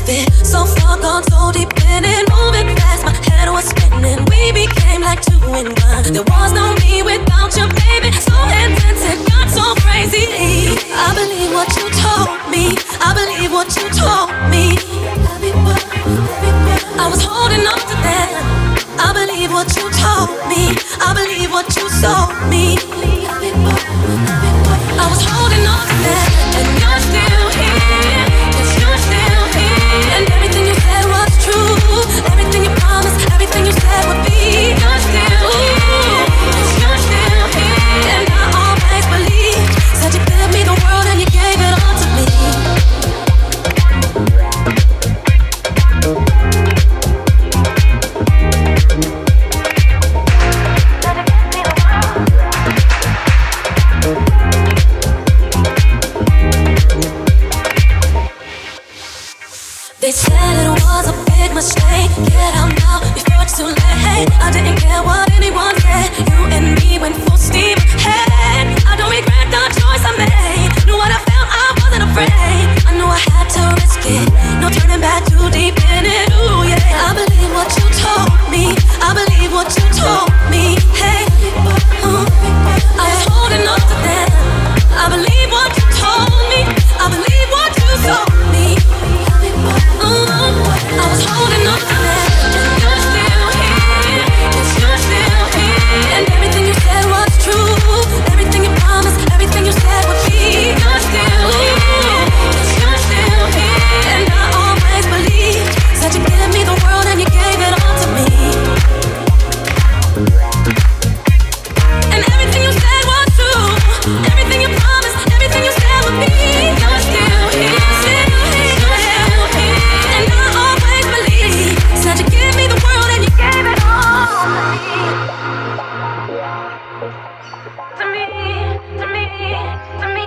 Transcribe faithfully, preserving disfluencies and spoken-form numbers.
fit. So far gone, so deep in it, moving fast. My head was spinning. We became like two in one. There was no me without you, baby. So intense, it got so crazy. I believe what you told me. I believe what you told me. I was holding on to that. I believe what you told me. I believe what you sold me. I was holding on to that. And you're still here. Yes, you're still here. And everything you said was true. Everything you promised, everything you said would be. You're still here. Yes, you're still here. And I always believed. Said you give me the world and you gave it all to me. They said it was a big mistake. Get out now before it's too late. I didn't care what anyone said. You and me went full steam ahead. I don't regret the choice I made. Knew what I felt, I wasn't afraid. I knew I had to risk it. No turning back, too deep in it. Ooh yeah. I believe what you told me. I believe what you told me. Hey, uh, I was holding on to that. I believe what you told me. I believe what you told me. I was holding on to that. You're still here. Yes, you're still here. And everything you said was true. Everything you promised, everything you said would be. You're still here. Yes, you're still here. And I always believed. Said you give me the world and you gave it all to me. And everything you said was true. Everything you promised, everything you said would be. You're still here. Said you give me the world and you gave it all to me, to me, to me, to me.